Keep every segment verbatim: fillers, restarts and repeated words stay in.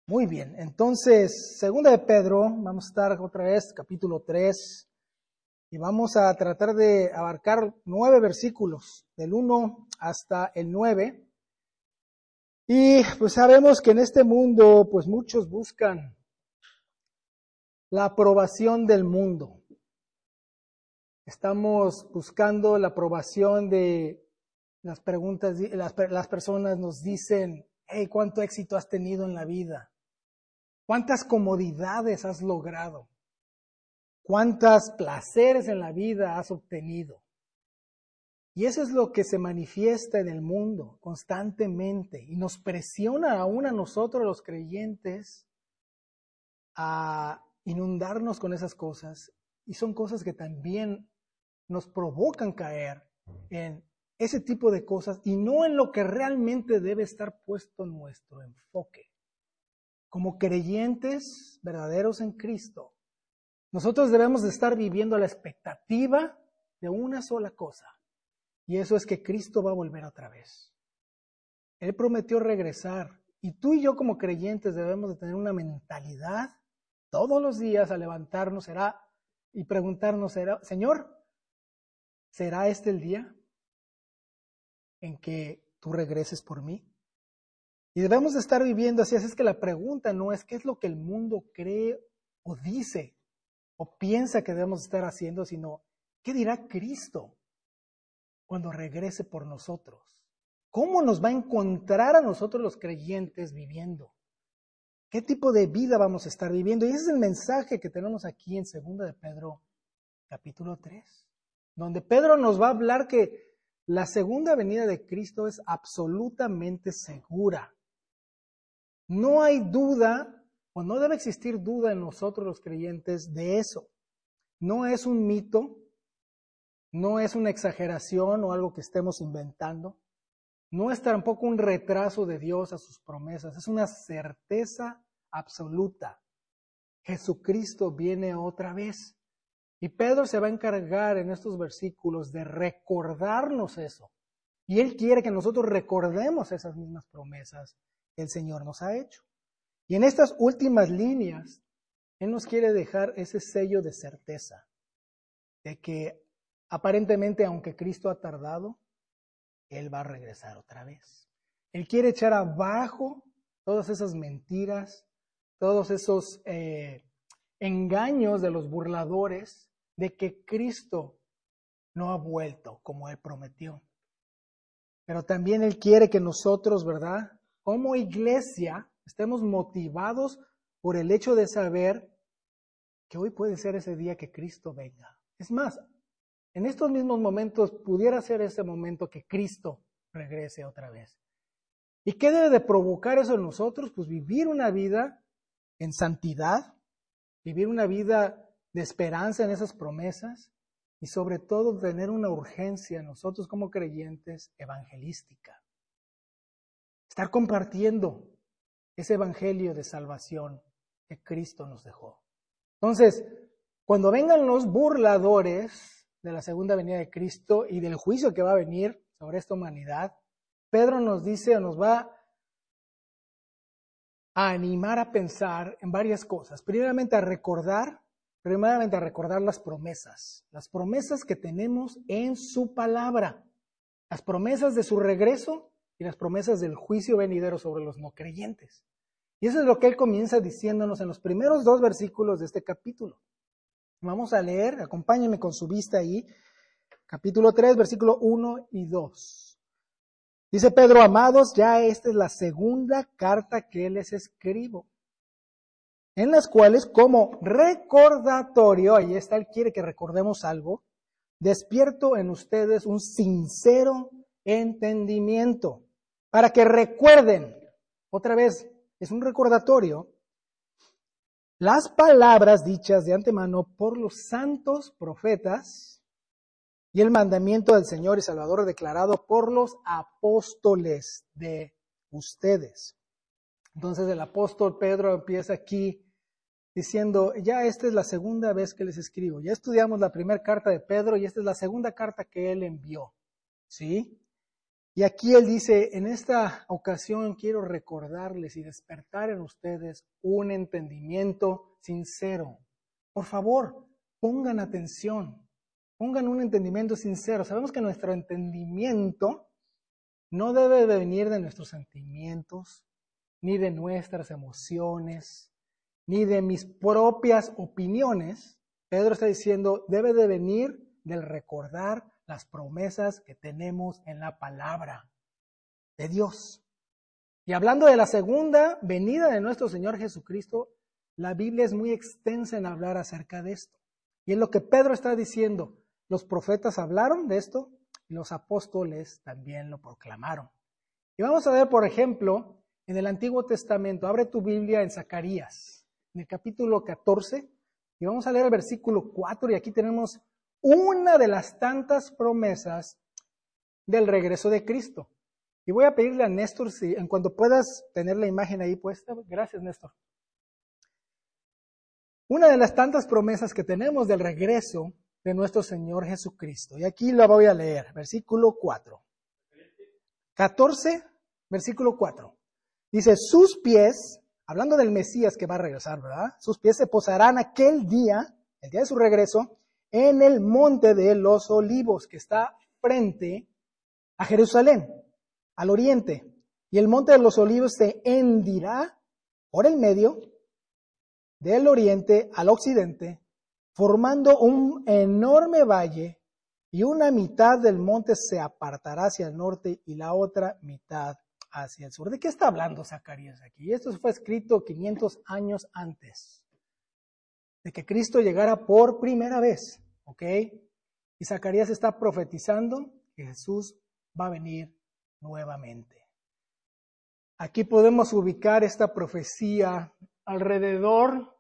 Muy bien, entonces, segunda de Pedro, vamos a estar otra vez, capítulo tres, y vamos a tratar de abarcar nueve versículos, del uno hasta el nueve. Y pues sabemos que en este mundo, pues muchos buscan la aprobación del mundo. Estamos buscando la aprobación de las preguntas, las, las personas nos dicen, hey, ¿cuánto éxito has tenido en la vida? ¿Cuántas comodidades has logrado? ¿Cuántos placeres en la vida has obtenido? Y eso es lo que se manifiesta en el mundo constantemente y nos presiona aún a nosotros los creyentes a inundarnos con esas cosas. Y son cosas que también nos provocan caer en ese tipo de cosas y no en lo que realmente debe estar puesto nuestro enfoque. Como creyentes verdaderos en Cristo, nosotros debemos de estar viviendo la expectativa de una sola cosa, y eso es que Cristo va a volver otra vez. Él prometió regresar, y tú y yo como creyentes debemos de tener una mentalidad todos los días a levantarnos será y preguntarnos, será, Señor, ¿será este el día en que tú regreses por mí? Y debemos de estar viviendo así, así es que la pregunta no es qué es lo que el mundo cree o dice o piensa que debemos estar haciendo, sino qué dirá Cristo cuando regrese por nosotros. ¿Cómo nos va a encontrar a nosotros los creyentes viviendo? ¿Qué tipo de vida vamos a estar viviendo? Y ese es el mensaje que tenemos aquí en segunda de Pedro, capítulo tres, donde Pedro nos va a hablar que la segunda venida de Cristo es absolutamente segura. No hay duda, o no debe existir duda en nosotros los creyentes de eso. No es un mito, no es una exageración o algo que estemos inventando. No es tampoco un retraso de Dios a sus promesas, es una certeza absoluta. Jesucristo viene otra vez. Y Pedro se va a encargar en estos versículos de recordarnos eso. Y él quiere que nosotros recordemos esas mismas promesas que el Señor nos ha hecho. Y en estas últimas líneas, Él nos quiere dejar ese sello de certeza, de que aparentemente, aunque Cristo ha tardado, Él va a regresar otra vez. Él quiere echar abajo todas esas mentiras, todos esos eh, engaños de los burladores, de que Cristo no ha vuelto como Él prometió. Pero también Él quiere que nosotros, ¿verdad?, como iglesia, estemos motivados por el hecho de saber que hoy puede ser ese día que Cristo venga. Es más, en estos mismos momentos pudiera ser ese momento que Cristo regrese otra vez. ¿Y qué debe de provocar eso en nosotros? Pues vivir una vida en santidad, vivir una vida de esperanza en esas promesas y sobre todo tener una urgencia nosotros como creyentes evangelística. Estar compartiendo ese evangelio de salvación que Cristo nos dejó. Entonces, cuando vengan los burladores de la segunda venida de Cristo y del juicio que va a venir sobre esta humanidad, Pedro nos dice o nos va a animar a pensar en varias cosas. Primeramente a recordar, primeramente a recordar las promesas, las promesas que tenemos en su palabra, las promesas de su regreso y las promesas del juicio venidero sobre los no creyentes. Y eso es lo que él comienza diciéndonos en los primeros dos versículos de este capítulo. Vamos a leer, acompáñenme con su vista ahí, capítulo tres, versículo uno y dos. Dice Pedro, amados, ya esta es la segunda carta que les escribo, en las cuales como recordatorio, ahí está, él quiere que recordemos algo, despierto en ustedes un sincero entendimiento, para que recuerden, otra vez, es un recordatorio, las palabras dichas de antemano por los santos profetas y el mandamiento del Señor y Salvador declarado por los apóstoles de ustedes. Entonces el apóstol Pedro empieza aquí diciendo, ya esta es la segunda vez que les escribo. Ya estudiamos la primera carta de Pedro y esta es la segunda carta que él envió. ¿Sí? Y aquí él dice, en esta ocasión quiero recordarles y despertar en ustedes un entendimiento sincero. Por favor, pongan atención, pongan un entendimiento sincero. Sabemos que nuestro entendimiento no debe de venir de nuestros sentimientos, ni de nuestras emociones, ni de mis propias opiniones. Pedro está diciendo, debe de venir del recordar las promesas que tenemos en la palabra de Dios. Y hablando de la segunda venida de nuestro Señor Jesucristo, la Biblia es muy extensa en hablar acerca de esto. Y es lo que Pedro está diciendo. Los profetas hablaron de esto y los apóstoles también lo proclamaron. Y vamos a ver, por ejemplo, en el Antiguo Testamento, abre tu Biblia en Zacarías, en el capítulo catorce, y vamos a leer el versículo cuatro, y aquí tenemos una de las tantas promesas del regreso de Cristo. Y voy a pedirle a Néstor, si en cuanto puedas tener la imagen ahí puesta. Gracias, Néstor. Una de las tantas promesas que tenemos del regreso de nuestro Señor Jesucristo. Y aquí la voy a leer, versículo cuatro. catorce, versículo cuatro. Dice, sus pies, hablando del Mesías que va a regresar, ¿verdad? Sus pies se posarán aquel día, el día de su regreso, en el monte de los olivos, que está frente a Jerusalén, al oriente. Y el monte de los olivos se hendirá por el medio, del oriente al occidente, formando un enorme valle, y una mitad del monte se apartará hacia el norte y la otra mitad hacia el sur. ¿De qué está hablando Zacarías aquí? Esto fue escrito quinientos años antes de que Cristo llegara por primera vez, ¿ok? Y Zacarías está profetizando que Jesús va a venir nuevamente. Aquí podemos ubicar esta profecía alrededor.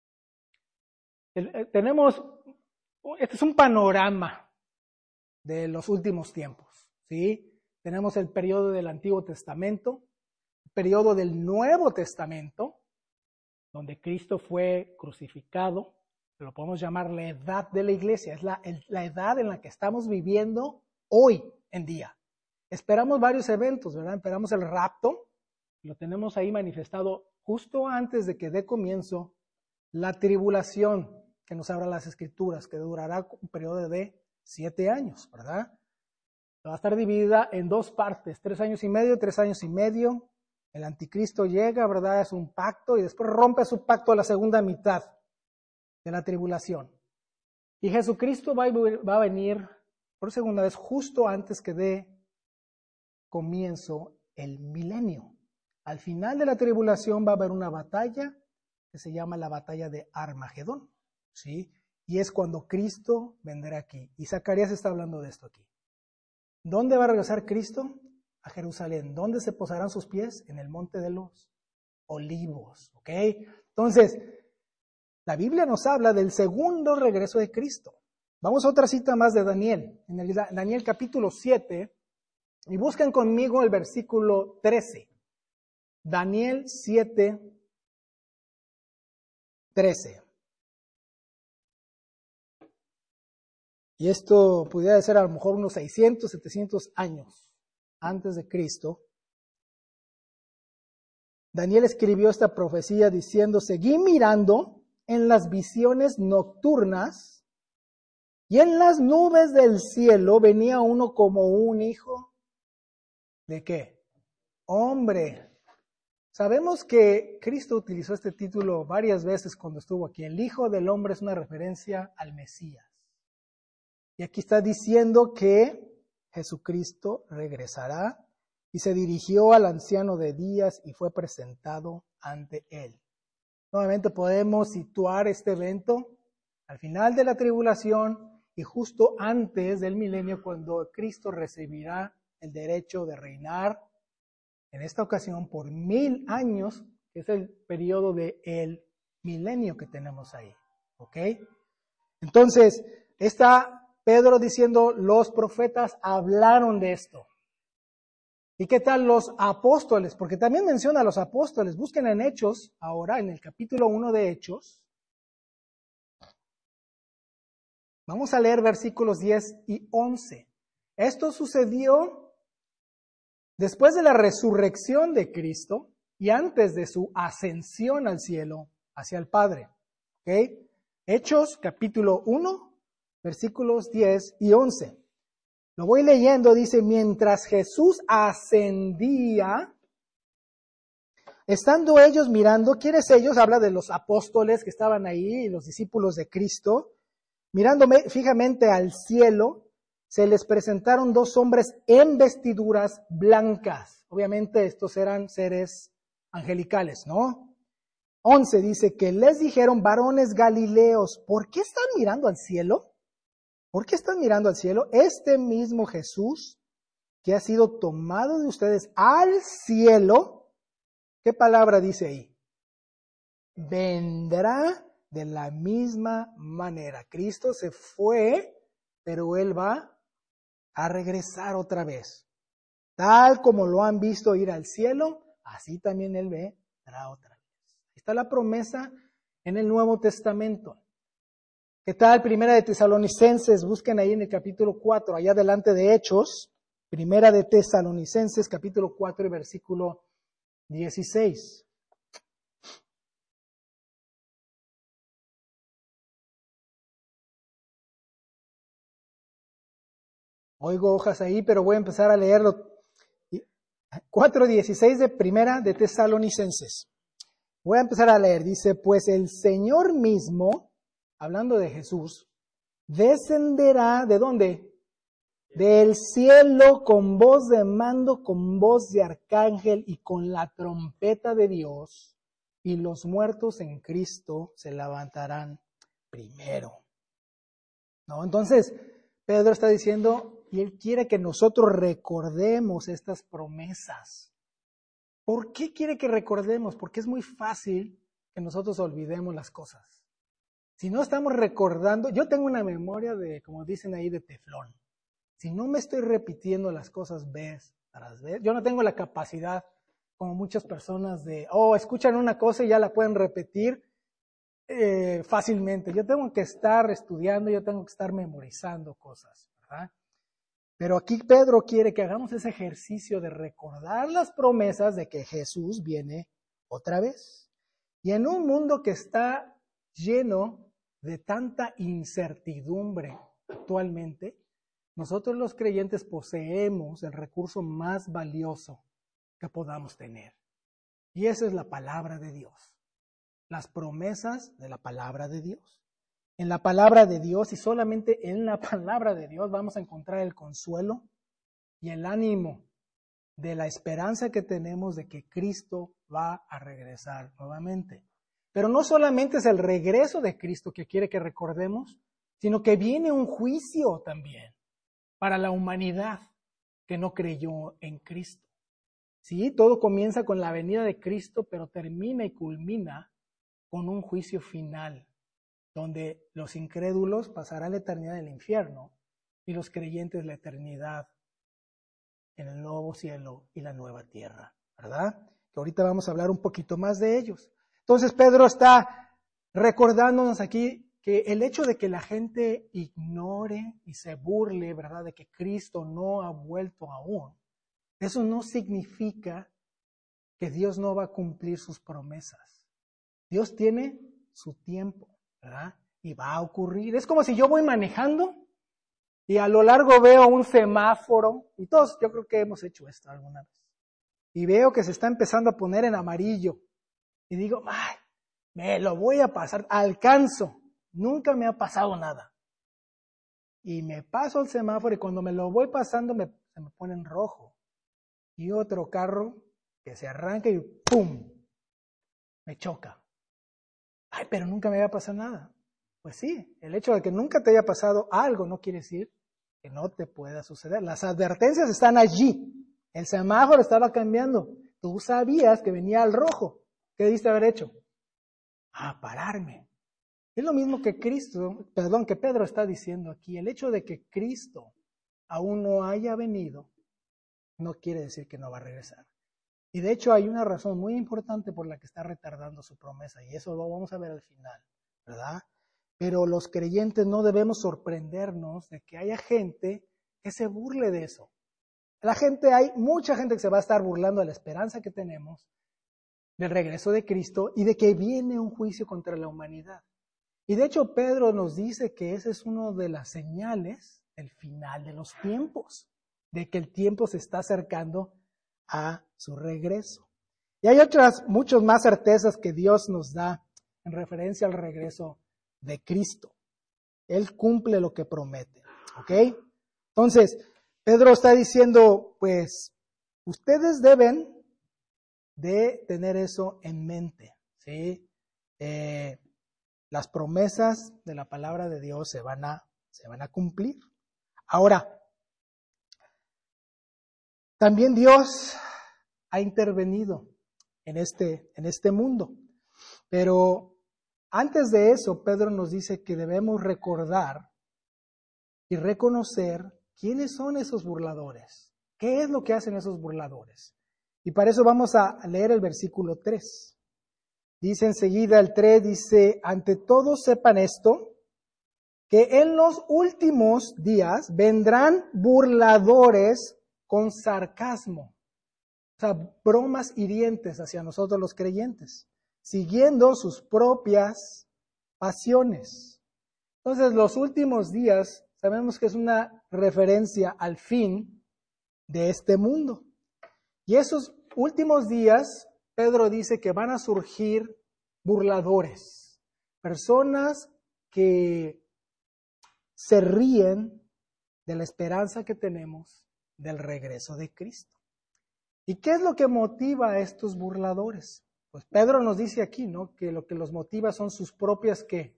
Tenemos, este es un panorama de los últimos tiempos, ¿sí? Tenemos el periodo del Antiguo Testamento, el periodo del Nuevo Testamento, donde Cristo fue crucificado. Lo podemos llamar la edad de la iglesia, es la, el, la edad en la que estamos viviendo hoy en día. Esperamos varios eventos, ¿verdad? Esperamos el rapto, lo tenemos ahí manifestado justo antes de que dé comienzo la tribulación que nos habla las Escrituras, que durará un periodo de siete años, ¿verdad? Va a estar dividida en dos partes, tres años y medio, tres años y medio. El anticristo llega, ¿verdad? Es un pacto y después rompe su pacto a la segunda mitad de la tribulación. Y Jesucristo va a venir por segunda vez justo antes que dé comienzo el milenio. Al final de la tribulación va a haber una batalla que se llama la batalla de Armagedón, ¿sí? Y es cuando Cristo vendrá aquí. Y Zacarías está hablando de esto aquí. ¿Dónde va a regresar Cristo? A Jerusalén. ¿Dónde se posarán sus pies? En el monte de los olivos, ¿ok? Entonces, la Biblia nos habla del segundo regreso de Cristo. Vamos a otra cita más de Daniel, en el Daniel capítulo siete, y busquen conmigo el versículo trece. Daniel siete, trece. Y esto pudiera ser a lo mejor unos seiscientos, setecientos años antes de Cristo. Daniel escribió esta profecía diciendo, seguí mirando en las visiones nocturnas y en las nubes del cielo venía uno como un hijo. ¿De qué? Hombre. Sabemos que Cristo utilizó este título varias veces cuando estuvo aquí. El Hijo del Hombre es una referencia al Mesías. Y aquí está diciendo que Jesucristo regresará y se dirigió al anciano de días y fue presentado ante él. Nuevamente podemos situar este evento al final de la tribulación y justo antes del milenio, cuando Cristo recibirá el derecho de reinar, en esta ocasión por mil años, que es el periodo del milenio que tenemos ahí. ¿Ok? Entonces, está Pedro diciendo, los profetas hablaron de esto. ¿Y qué tal los apóstoles? Porque también menciona a los apóstoles. Busquen en Hechos, ahora en el capítulo uno de Hechos. Vamos a leer versículos diez y once. Esto sucedió Después de la resurrección de Cristo y antes de su ascensión al cielo hacia el Padre. ¿Okay? Hechos capítulo uno, versículos diez y once. Lo voy leyendo, dice, mientras Jesús ascendía, estando ellos mirando, ¿quiénes ellos? Habla de los apóstoles que estaban ahí y los discípulos de Cristo. Mirándome fijamente al cielo, se les presentaron dos hombres en vestiduras blancas. Obviamente estos eran seres angelicales, ¿no? once dice que les dijeron, varones galileos, ¿por qué están mirando al cielo? ¿Por qué están mirando al cielo? Este mismo Jesús que ha sido tomado de ustedes al cielo, ¿qué palabra dice ahí? Vendrá de la misma manera. Cristo se fue, pero Él va a regresar otra vez. Tal como lo han visto ir al cielo, así también Él vendrá otra vez. Está la promesa en el Nuevo Testamento. ¿Qué tal? Primera de Tesalonicenses, busquen ahí en el capítulo cuatro, allá delante de Hechos. Primera de Tesalonicenses, capítulo cuatro y versículo dieciséis. Oigo hojas ahí, pero voy a empezar a leerlo. cuatro dieciséis de Primera de Tesalonicenses. Voy a empezar a leer. Dice, pues el Señor mismo, hablando de Jesús, descenderá, ¿de dónde? Del cielo con voz de mando, con voz de arcángel y con la trompeta de Dios, y los muertos en Cristo se levantarán primero. ¿No? Entonces, Pedro está diciendo, y él quiere que nosotros recordemos estas promesas. ¿Por qué quiere que recordemos? Porque es muy fácil que nosotros olvidemos las cosas. Si no estamos recordando, yo tengo una memoria de, como dicen ahí, de teflón. Si no me estoy repitiendo las cosas vez tras vez, yo no tengo la capacidad, como muchas personas, de, oh, escuchan una cosa y ya la pueden repetir eh, fácilmente. Yo tengo que estar estudiando, yo tengo que estar memorizando cosas, ¿verdad? Pero aquí Pedro quiere que hagamos ese ejercicio de recordar las promesas de que Jesús viene otra vez. Y en un mundo que está lleno de tanta incertidumbre actualmente, nosotros los creyentes poseemos el recurso más valioso que podamos tener. Y esa es la palabra de Dios. Las promesas de la palabra de Dios. En la palabra de Dios y solamente en la palabra de Dios vamos a encontrar el consuelo y el ánimo de la esperanza que tenemos de que Cristo va a regresar nuevamente. Pero no solamente es el regreso de Cristo que quiere que recordemos, sino que viene un juicio también para la humanidad que no creyó en Cristo. Sí, todo comienza con la venida de Cristo, pero termina y culmina con un juicio final, donde los incrédulos pasarán la eternidad en el infierno y los creyentes la eternidad en el nuevo cielo y la nueva tierra, ¿verdad? Que ahorita vamos a hablar un poquito más de ellos. Entonces Pedro está recordándonos aquí que el hecho de que la gente ignore y se burle, ¿verdad?, de que Cristo no ha vuelto aún, eso no significa que Dios no va a cumplir sus promesas. Dios tiene su tiempo, ¿verdad? Y va a ocurrir. Es como si yo voy manejando y a lo largo veo un semáforo, y todos yo creo que hemos hecho esto alguna vez, y veo que se está empezando a poner en amarillo, y digo, ay, me lo voy a pasar, alcanzo, nunca me ha pasado nada. Y me paso el semáforo y cuando me lo voy pasando me, se me pone en rojo. Y otro carro que se arranca y ¡pum! Me choca. Ay, pero nunca me había pasado nada. Pues sí, el hecho de que nunca te haya pasado algo no quiere decir que no te pueda suceder. Las advertencias están allí. El semáforo estaba cambiando. Tú sabías que venía al rojo. ¿Qué debiste haber hecho? Ah, pararme. Es lo mismo que Cristo, perdón, que Pedro está diciendo aquí. El hecho de que Cristo aún no haya venido no quiere decir que no va a regresar. Y de hecho hay una razón muy importante por la que está retardando su promesa, y eso lo vamos a ver al final, ¿verdad? Pero los creyentes no debemos sorprendernos de que haya gente que se burle de eso. La gente, hay mucha gente que se va a estar burlando de la esperanza que tenemos, del regreso de Cristo y de que viene un juicio contra la humanidad. Y de hecho Pedro nos dice que esa es una de las señales del final de los tiempos, de que el tiempo se está acercando a su regreso. Y hay otras, muchas más certezas que Dios nos da en referencia al regreso de Cristo. Él cumple lo que promete, ¿ok? Entonces, Pedro está diciendo, pues, ustedes deben de tener eso en mente, ¿sí? Eh, las promesas de la palabra de Dios se van a, se van a cumplir. Ahora, también Dios ha intervenido en este, en este mundo, pero antes de eso, Pedro nos dice que debemos recordar y reconocer quiénes son esos burladores, qué es lo que hacen esos burladores. Y para eso vamos a leer el versículo tres. Dice enseguida el tres, dice, ante todo sepan esto, que en los últimos días vendrán burladores con sarcasmo, o sea, bromas hirientes hacia nosotros los creyentes, siguiendo sus propias pasiones. Entonces, los últimos días, sabemos que es una referencia al fin de este mundo. Y esos últimos días, Pedro dice que van a surgir burladores, personas que se ríen de la esperanza que tenemos del regreso de Cristo. ¿Y qué es lo que motiva a estos burladores? Pues Pedro nos dice aquí, ¿no?, que lo que los motiva son sus propias, ¿qué?,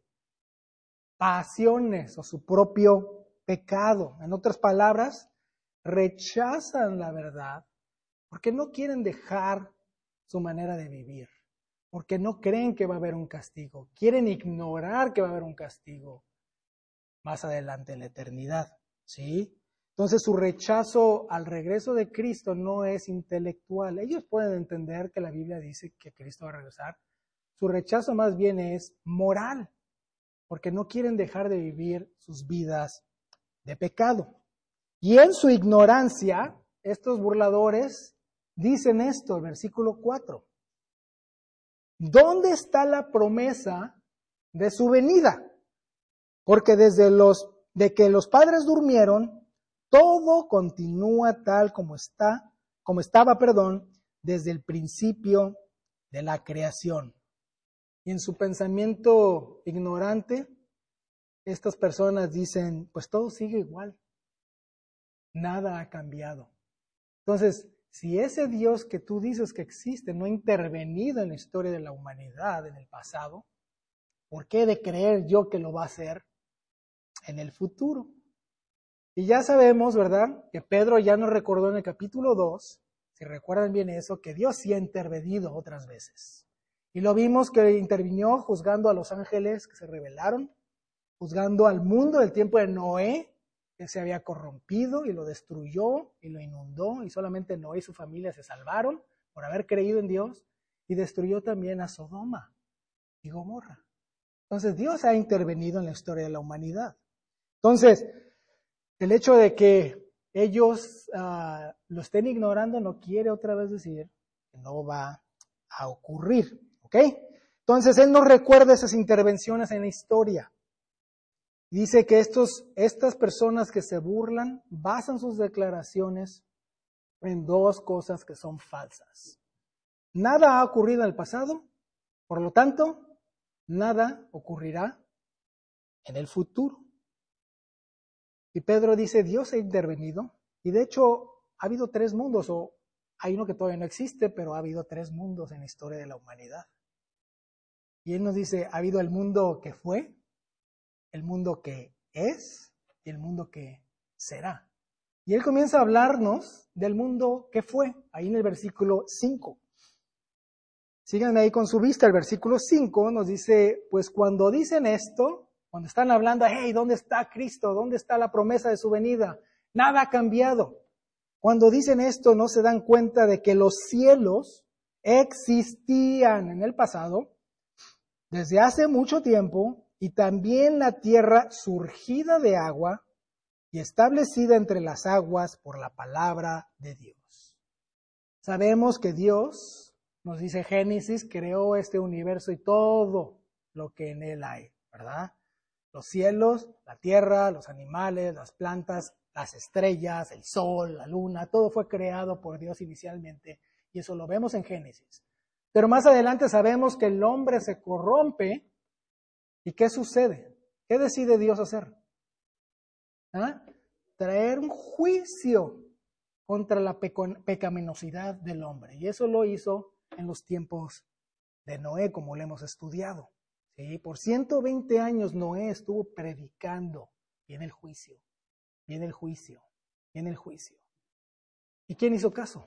pasiones o su propio pecado. En otras palabras, rechazan la verdad porque no quieren dejar su manera de vivir, porque no creen que va a haber un castigo, quieren ignorar que va a haber un castigo más adelante en la eternidad, ¿sí? Entonces su rechazo al regreso de Cristo no es intelectual. Ellos pueden entender que la Biblia dice que Cristo va a regresar. Su rechazo más bien es moral, porque no quieren dejar de vivir sus vidas de pecado. Y en su ignorancia, estos burladores dicen esto, el versículo cuatro. ¿Dónde está la promesa de su venida? Porque desde los de que los padres durmieron, todo continúa tal como está, como estaba, perdón, desde el principio de la creación. Y en su pensamiento ignorante, estas personas dicen, pues todo sigue igual. Nada ha cambiado. Entonces, si ese Dios que tú dices que existe no ha intervenido en la historia de la humanidad en el pasado, ¿por qué he de creer yo que lo va a hacer en el futuro? Y ya sabemos, ¿verdad?, que Pedro ya nos recordó en el capítulo dos, si recuerdan bien eso, que Dios sí ha intervenido otras veces. Y lo vimos que intervinió juzgando a los ángeles que se rebelaron, juzgando al mundo del tiempo de Noé, que se había corrompido y lo destruyó y lo inundó, y solamente Noé y su familia se salvaron por haber creído en Dios, y destruyó también a Sodoma y Gomorra. Entonces Dios ha intervenido en la historia de la humanidad. Entonces, el hecho de que ellos uh, lo estén ignorando no quiere otra vez decir que no va a ocurrir, ¿ok? Entonces Él nos recuerda esas intervenciones en la historia. Dice que estos, estas personas que se burlan basan sus declaraciones en dos cosas que son falsas. Nada ha ocurrido en el pasado, por lo tanto, nada ocurrirá en el futuro. Y Pedro dice, Dios ha intervenido, y de hecho ha habido tres mundos, o hay uno que todavía no existe, pero ha habido tres mundos en la historia de la humanidad. Y Él nos dice, ha habido el mundo que fue, el mundo que es y el mundo que será. Y Él comienza a hablarnos del mundo que fue, ahí en el versículo cinco. Sigan ahí con su vista, el versículo cinco nos dice, pues cuando dicen esto, cuando están hablando, hey, ¿dónde está Cristo? ¿Dónde está la promesa de su venida? Nada ha cambiado. Cuando dicen esto, no se dan cuenta de que los cielos existían en el pasado, desde hace mucho tiempo, y también la tierra surgida de agua, y establecida entre las aguas por la palabra de Dios. Sabemos que Dios, nos dice Génesis, creó este universo y todo lo que en él hay, ¿verdad? Los cielos, la tierra, los animales, las plantas, las estrellas, el sol, la luna, todo fue creado por Dios inicialmente, y eso lo vemos en Génesis. Pero más adelante sabemos que el hombre se corrompe, ¿y qué sucede? ¿Qué decide Dios hacer? ¿Ah? Traer un juicio contra la peco- pecaminosidad del hombre. Y eso lo hizo en los tiempos de Noé, como lo hemos estudiado. ¿Sí? Por ciento veinte años Noé estuvo predicando. Viene el juicio, viene el juicio, viene el juicio. ¿Y quién hizo caso?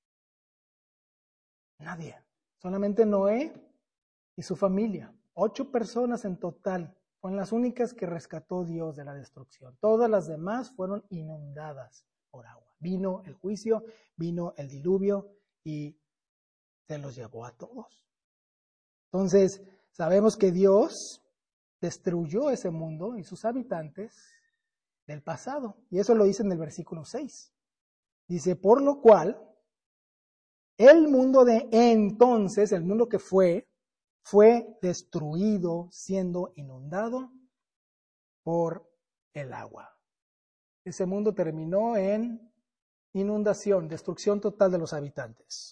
Nadie. Solamente Noé y su familia. Ocho personas en total. Fueron las únicas que rescató Dios de la destrucción. Todas las demás fueron inundadas por agua. Vino el juicio, vino el diluvio y se los llevó a todos. Entonces, sabemos que Dios destruyó ese mundo y sus habitantes del pasado. Y eso lo dice en el versículo seis. Dice, por lo cual, el mundo de entonces, el mundo que fue, fue destruido siendo inundado por el agua. Ese mundo terminó en inundación, destrucción total de los habitantes.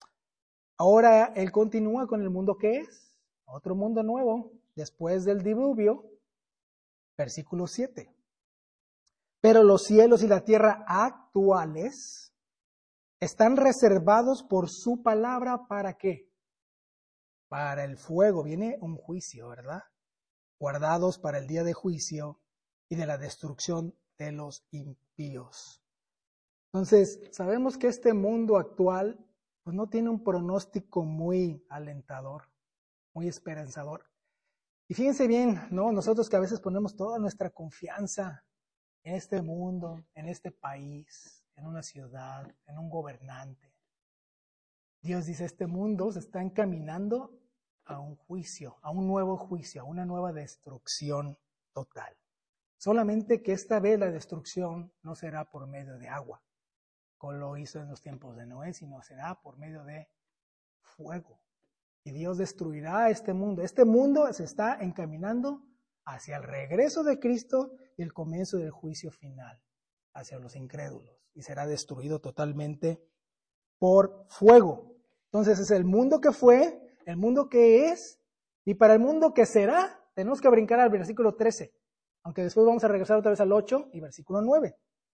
Ahora él continúa con el mundo que es, otro mundo nuevo, después del diluvio, versículo siete. Pero los cielos y la tierra actuales están reservados por su palabra, ¿para qué? Para el fuego, viene un juicio, ¿verdad? Guardados para el día de juicio y de la destrucción de los impíos. Entonces, sabemos que este mundo actual pues no tiene un pronóstico muy alentador, muy esperanzador. Y fíjense bien, ¿no? Nosotros que a veces ponemos toda nuestra confianza en este mundo, en este país, en una ciudad, en un gobernante. Dios dice, este mundo se está encaminando a un juicio, a un nuevo juicio, a una nueva destrucción total. Solamente que esta vez la destrucción no será por medio de agua, como lo hizo en los tiempos de Noé, sino será por medio de fuego. Y Dios destruirá este mundo. Este mundo se está encaminando hacia el regreso de Cristo y el comienzo del juicio final, hacia los incrédulos, y será destruido totalmente por fuego. Entonces es el mundo que fue, el mundo que es, y para el mundo que será, tenemos que brincar al versículo trece, aunque después vamos a regresar otra vez al ocho y versículo nueve.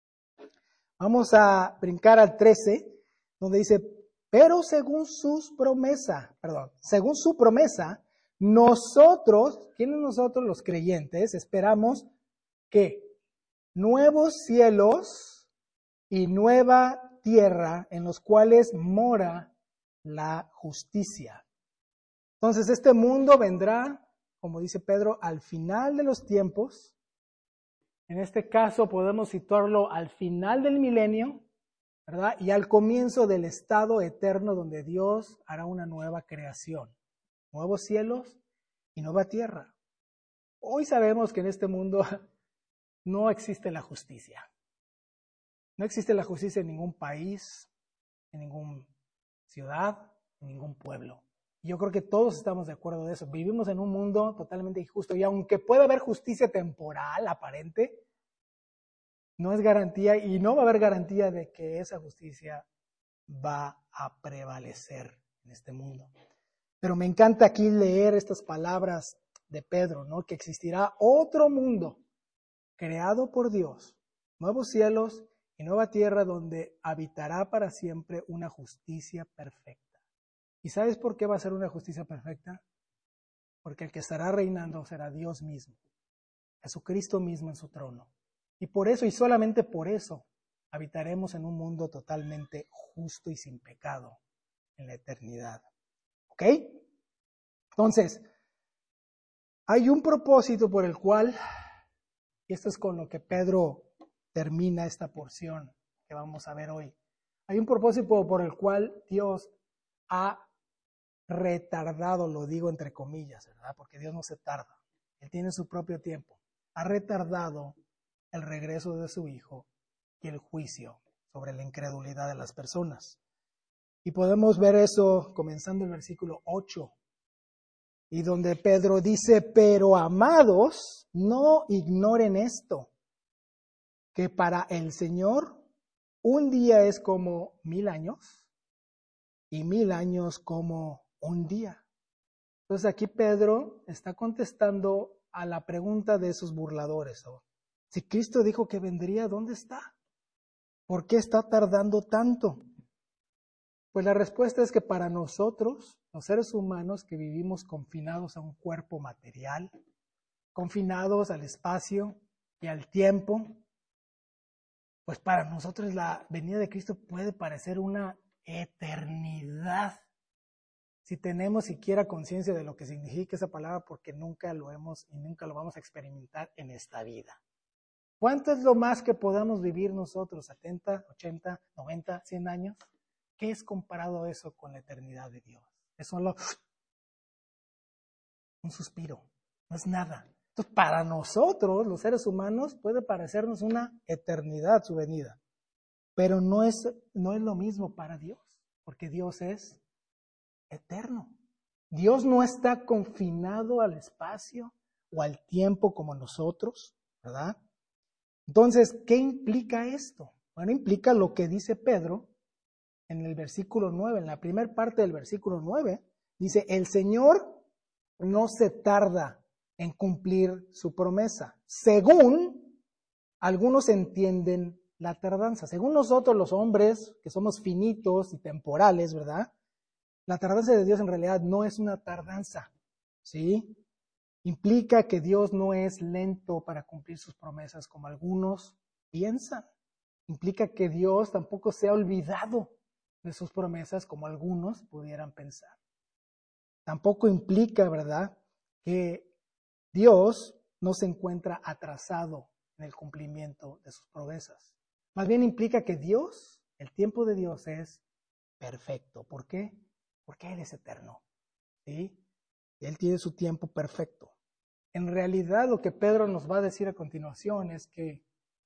Vamos a brincar al trece, donde dice, pero según sus promesas, perdón, según su promesa, nosotros, ¿quiénes nosotros? Los creyentes, esperamos que nuevos cielos y nueva tierra en los cuales mora la justicia. Entonces este mundo vendrá, como dice Pedro, al final de los tiempos. En este caso podemos situarlo al final del milenio, ¿verdad? Y al comienzo del estado eterno donde Dios hará una nueva creación, nuevos cielos y nueva tierra. Hoy sabemos que en este mundo no existe la justicia. No existe la justicia en ningún país, en ninguna ciudad, en ningún pueblo. Yo creo que todos estamos de acuerdo de eso. Vivimos en un mundo totalmente injusto y aunque pueda haber justicia temporal, aparente, no es garantía y no va a haber garantía de que esa justicia va a prevalecer en este mundo. Pero me encanta aquí leer estas palabras de Pedro, ¿no? Que existirá otro mundo creado por Dios, nuevos cielos y nueva tierra donde habitará para siempre una justicia perfecta. ¿Y sabes por qué va a ser una justicia perfecta? Porque el que estará reinando será Dios mismo, Jesucristo mismo en su trono. Y por eso, y solamente por eso, habitaremos en un mundo totalmente justo y sin pecado en la eternidad. ¿Ok? Entonces, hay un propósito por el cual, y esto es con lo que Pedro termina esta porción que vamos a ver hoy. Hay un propósito por el cual Dios ha retardado, lo digo entre comillas, ¿verdad? Porque Dios no se tarda. Él tiene su propio tiempo. Ha retardado el regreso de su Hijo y el juicio sobre la incredulidad de las personas. Y podemos ver eso comenzando el versículo ocho, y donde Pedro dice, pero amados, no ignoren esto, que para el Señor un día es como mil años y mil años como un día. Entonces aquí Pedro está contestando a la pregunta de esos burladores. Si Cristo dijo que vendría, ¿dónde está? ¿Por qué está tardando tanto? Pues la respuesta es que para nosotros, los seres humanos que vivimos confinados a un cuerpo material, confinados al espacio y al tiempo, pues para nosotros la venida de Cristo puede parecer una eternidad. Si tenemos siquiera conciencia de lo que significa esa palabra, porque nunca lo hemos y nunca lo vamos a experimentar en esta vida. ¿Cuánto es lo más que podamos vivir nosotros? ¿setenta, ochenta, noventa, cien años? ¿Qué es comparado eso con la eternidad de Dios? Es solo un suspiro, no es nada. Entonces, para nosotros, los seres humanos, puede parecernos una eternidad su venida, pero no es, no es lo mismo para Dios, porque Dios es eterno. Dios no está confinado al espacio o al tiempo como nosotros, ¿verdad? Entonces, ¿qué implica esto? Bueno, implica lo que dice Pedro en el versículo nueve, en la primera parte del versículo nueve, dice, el Señor no se tarda en cumplir su promesa, según algunos entienden la tardanza. Según nosotros los hombres, que somos finitos y temporales, ¿verdad? La tardanza de Dios en realidad no es una tardanza, ¿sí? Implica que Dios no es lento para cumplir sus promesas como algunos piensan. Implica que Dios tampoco se ha olvidado de sus promesas como algunos pudieran pensar. Tampoco implica, ¿verdad?, que Dios no se encuentra atrasado en el cumplimiento de sus promesas. Más bien implica que Dios, el tiempo de Dios es perfecto. ¿Por qué? Porque Él es eterno, ¿sí? Él tiene su tiempo perfecto. En realidad, lo que Pedro nos va a decir a continuación es que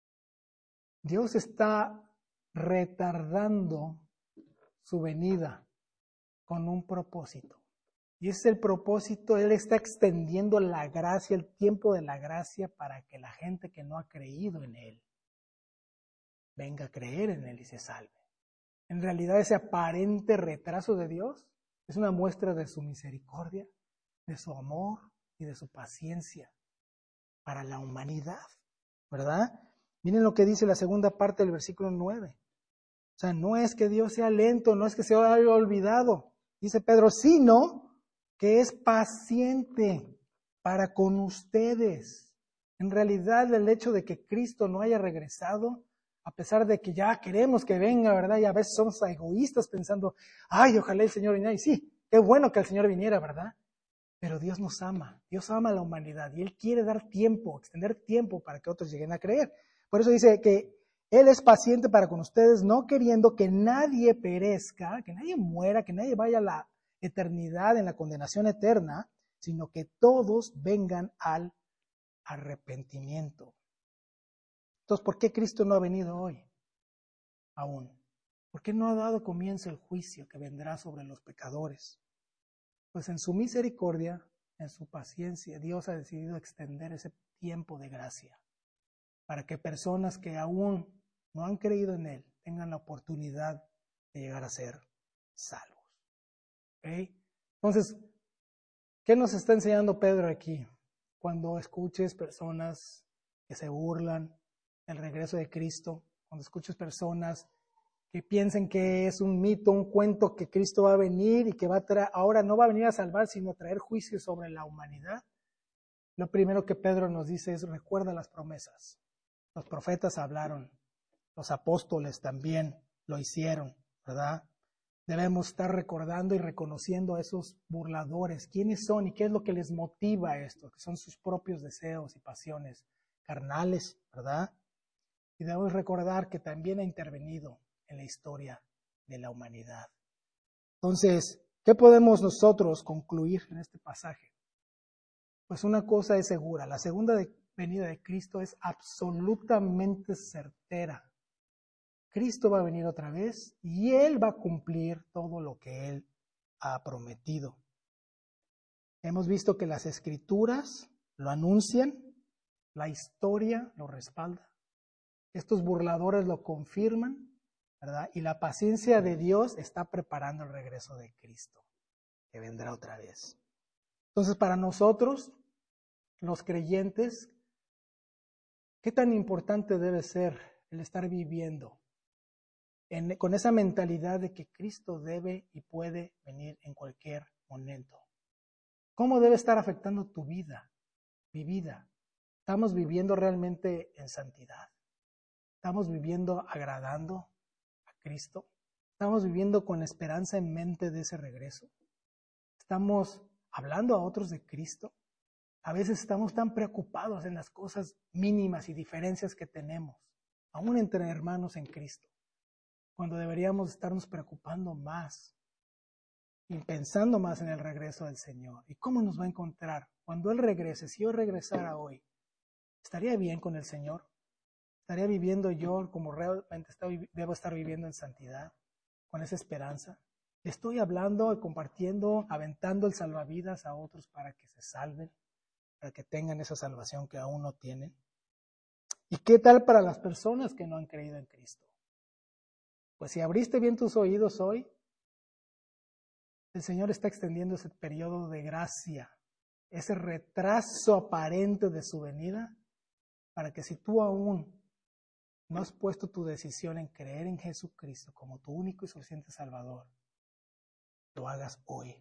Dios está retardando su venida con un propósito. Y ese es el propósito, Él está extendiendo la gracia, el tiempo de la gracia, para que la gente que no ha creído en Él venga a creer en Él y se salve. En realidad, ese aparente retraso de Dios es una muestra de su misericordia, de su amor y de su paciencia para la humanidad, ¿verdad? Miren lo que dice la segunda parte del versículo nueve. O sea, no es que Dios sea lento, no es que se haya olvidado, dice Pedro, sino que es paciente para con ustedes. En realidad, el hecho de que Cristo no haya regresado, a pesar de que ya queremos que venga, ¿verdad? Y a veces somos egoístas pensando, ay, ojalá el Señor viniera. Y sí, qué bueno que el Señor viniera, ¿verdad? Pero Dios nos ama, Dios ama a la humanidad y Él quiere dar tiempo, extender tiempo para que otros lleguen a creer. Por eso dice que Él es paciente para con ustedes, no queriendo que nadie perezca, que nadie muera, que nadie vaya a la eternidad en la condenación eterna, sino que todos vengan al arrepentimiento. Entonces, ¿por qué Cristo no ha venido hoy aún? ¿Por qué no ha dado comienzo el juicio que vendrá sobre los pecadores? Pues en su misericordia, en su paciencia, Dios ha decidido extender ese tiempo de gracia para que personas que aún no han creído en Él tengan la oportunidad de llegar a ser salvos. ¿Okay? Entonces, ¿qué nos está enseñando Pedro aquí? Cuando escuches personas que se burlan del regreso de Cristo, cuando escuches personas que piensen que es un mito, un cuento, que Cristo va a venir y que va a traer, ahora no va a venir a salvar, sino a traer juicio sobre la humanidad. Lo primero que Pedro nos dice es, recuerda las promesas. Los profetas hablaron, los apóstoles también lo hicieron, ¿verdad? Debemos estar recordando y reconociendo a esos burladores, quiénes son y qué es lo que les motiva a esto, que son sus propios deseos y pasiones carnales, ¿verdad? Y debemos recordar que también ha intervenido en la historia de la humanidad. Entonces, ¿qué podemos nosotros concluir en este pasaje? Pues una cosa es segura, la, segunda de, venida de Cristo es absolutamente certera. Cristo va a venir otra vez y Él va a cumplir todo lo que Él ha prometido. Hemos visto que las Escrituras lo anuncian, la historia lo respalda, estos burladores lo confirman, ¿verdad? Y la paciencia de Dios está preparando el regreso de Cristo, que vendrá otra vez. Entonces, para nosotros, los creyentes, ¿qué tan importante debe ser el estar viviendo en, con esa mentalidad de que Cristo debe y puede venir en cualquier momento? ¿Cómo debe estar afectando tu vida, mi vida? ¿Estamos viviendo realmente en santidad? ¿Estamos viviendo agradando a Cristo? ¿Estamos viviendo con esperanza en mente de ese regreso? ¿Estamos hablando a otros de Cristo? A veces estamos tan preocupados en las cosas mínimas y diferencias que tenemos, aún entre hermanos en Cristo, cuando deberíamos estarnos preocupando más y pensando más en el regreso del Señor. ¿Y cómo nos va a encontrar? Cuando Él regrese, si yo regresara hoy, ¿estaría bien con el Señor? ¿Estaría viviendo yo como realmente estoy, debo estar viviendo en santidad, con esa esperanza? ¿Le estoy hablando, compartiendo, aventando el salvavidas a otros para que se salven, para que tengan esa salvación que aún no tienen? ¿Y qué tal para las personas que no han creído en Cristo? Pues si abriste bien tus oídos hoy, el Señor está extendiendo ese periodo de gracia, ese retraso aparente de su venida, para que si tú aún no has puesto tu decisión en creer en Jesucristo como tu único y suficiente Salvador, lo hagas hoy.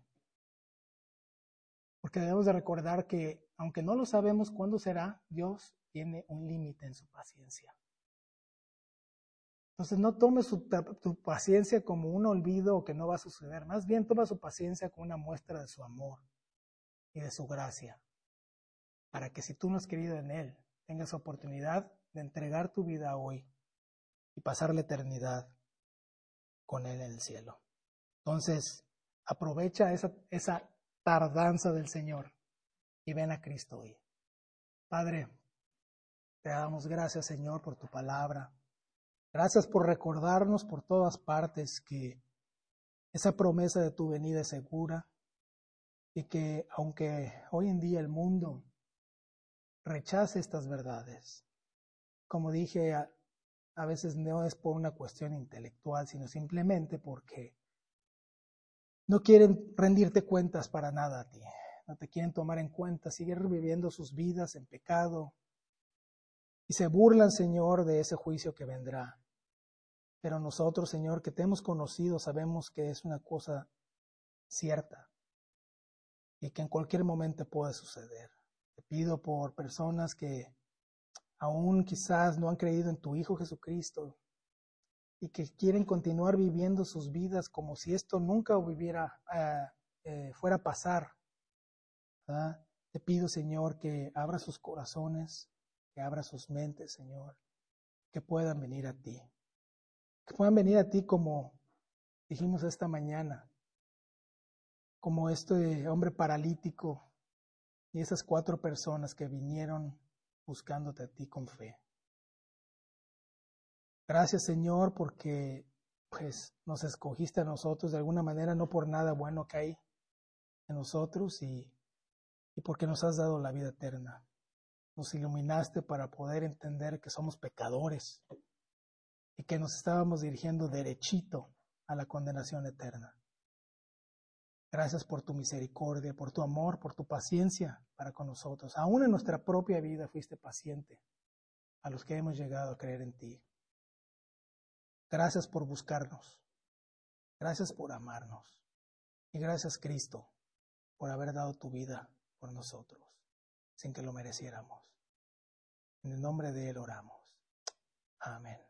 Porque debemos de recordar que, aunque no lo sabemos cuándo será, Dios tiene un límite en su paciencia. Entonces no tomes su, tu paciencia como un olvido o que no va a suceder. Más bien toma su paciencia como una muestra de su amor y de su gracia. Para que si tú no has creído en Él, tengas oportunidad de entregar tu vida hoy y pasar la eternidad con Él en el cielo. Entonces, aprovecha esa, esa tardanza del Señor y ven a Cristo hoy. Padre, te damos gracias, Señor, por tu palabra. Gracias por recordarnos por todas partes que esa promesa de tu venida es segura y que aunque hoy en día el mundo rechace estas verdades, como dije, a, a veces no es por una cuestión intelectual, sino simplemente porque no quieren rendirte cuentas para nada a ti, no te quieren tomar en cuenta, siguen viviendo sus vidas en pecado y se burlan, Señor, de ese juicio que vendrá. Pero nosotros, Señor, que te hemos conocido, sabemos que es una cosa cierta y que en cualquier momento puede suceder. Te pido por personas que aún quizás no han creído en tu Hijo Jesucristo y que quieren continuar viviendo sus vidas como si esto nunca viviera, eh, eh, fuera a pasar. ¿Verdad? Te pido, Señor, que abra sus corazones, que abra sus mentes, Señor, que puedan venir a ti. Que puedan venir a ti como dijimos esta mañana, como este hombre paralítico y esas cuatro personas que vinieron buscándote a ti con fe. Gracias, Señor, porque pues nos escogiste a nosotros de alguna manera, no por nada bueno que hay en nosotros y, y porque nos has dado la vida eterna. Nos iluminaste para poder entender que somos pecadores y que nos estábamos dirigiendo derechito a la condenación eterna. Gracias por tu misericordia, por tu amor, por tu paciencia para con nosotros. Aún en nuestra propia vida fuiste paciente a los que hemos llegado a creer en ti. Gracias por buscarnos. Gracias por amarnos. Y gracias, Cristo, por haber dado tu vida por nosotros, sin que lo mereciéramos. En el nombre de Él oramos. Amén.